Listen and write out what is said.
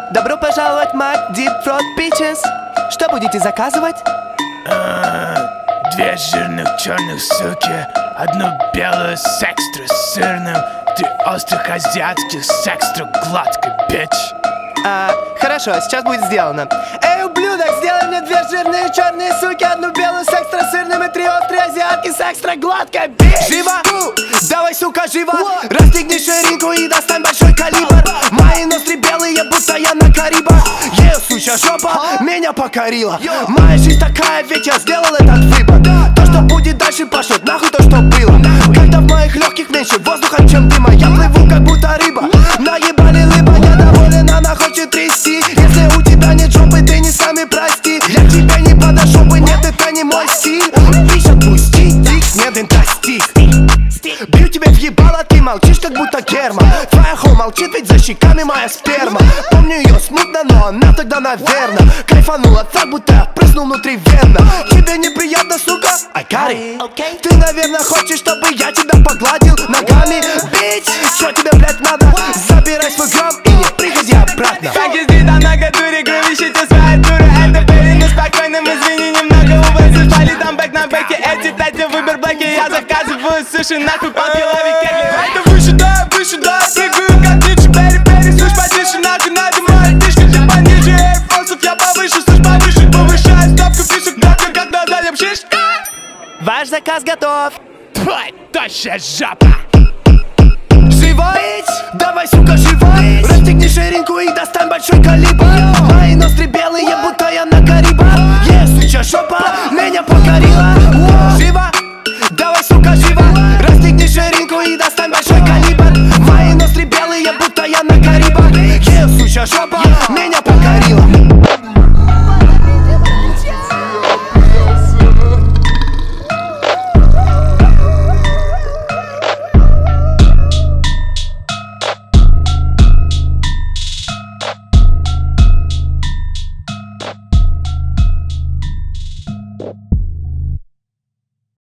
Добро пожаловать в Mac Deep Throat Peaches. Что будете заказывать? Две жирных черных суки, одну белую с экстра сырным, три острых азиатских с экстра гладкой, бич. Хорошо, сейчас будет сделано. Эй, ублюдок, сделай мне две жирные черные суки, одну белую с экстра сырным и три острые азиатки с экстра гладкой, бич. Живо! Давай, сука, живо! Расстегни ширинку и достань большой калибр. Мои ноздри белые, будто я на Карибах. Ее сучья жопа меня покорила. Моя жизнь такая, ведь я сделал этот выбор. То, что будет дальше, пошлет нахуй то, что было. Когда в моих легких меньше воздуха, чем дыма, я плыву, как будто рыба. Наебали лыба, я доволен, она хочет трясти. Если у тебя нет жопы, ты не сами прости. Я к тебе не подошел бы, нет, это не мой стиль. Бич, отпусти, нет, это стих. Бью тебе в ебало, ты молчишь, как будто Герман. Твоя хо молчит, ведь за щеками моя сперма. Помню ее смутно, но она тогда, наверно, кайфанула так, будто я прыснул внутривенно. Тебе неприятно, сука? I got it. Ты, наверное, хочешь, чтобы я тебя погладил ногами. Бич, что тебе, блядь, надо? Забирай свой грамм и не приходи обратно. Как ездит она к дуре, кровищите своя дура. Это перед спокойным, извини, немного увозишь. Пали там бэк на бэке, эти тати выбор блэки. Я заказываю суши, нахуй полкило викерли. Это выше, да, прыгаю как ниже. Бери, слышь, потише, нахуй надимаю дышки. Ты пониже, эйрфорсов, я повыше, слышь, повыше. Повышаю ставку фишек, гладко, как на заднем шишка. Ваш заказ готов. Твой, тощая жопа. Живо! Давай, сука, живо! Расстегни ширинку и достань большой калибр. Мои ноздри белые, будто я на Карибах. Сучья жопа меня покорила. Живо! Давай, сука, живо! Расстегни ширинку и достань большой калибр. Мои ноздри белые, будто я на Карибах. Сучья жопа меня